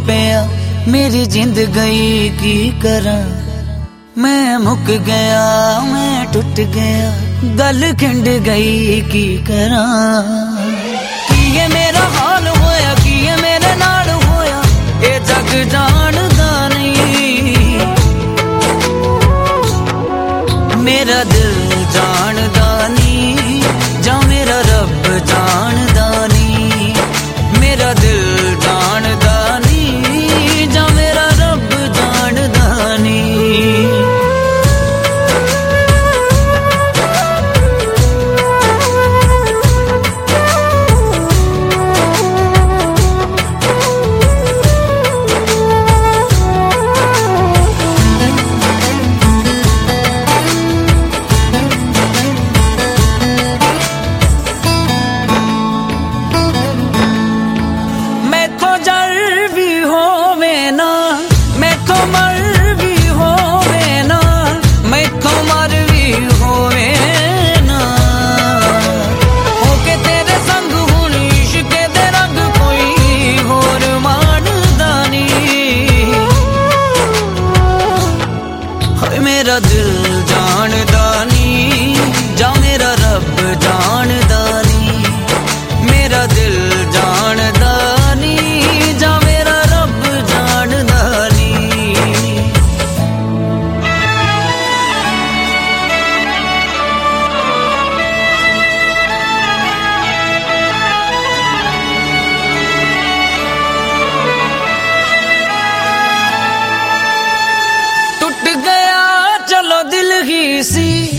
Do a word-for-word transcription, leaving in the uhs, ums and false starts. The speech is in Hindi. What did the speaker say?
पिया मेरी जिंद गई की करा। मैं मुक गया मैं टूट गया गल खिंड गई की करा। की ये मेरा हाल होया की ये मेरे नाल होया ये जग जानदा नहीं। मेरा दिल जानदा नहीं जा मेरा रब जानदा नहीं। मेरा दिल जानदा नहीं जा मेरा रब जानदा नहीं। मेरा दिल जानदा नहीं जा मेरा रब जानदा नहीं। मेरा दिल जानदा नहीं जा मेरा रब जानदा नहीं। टूट गया चलो दिल ही सी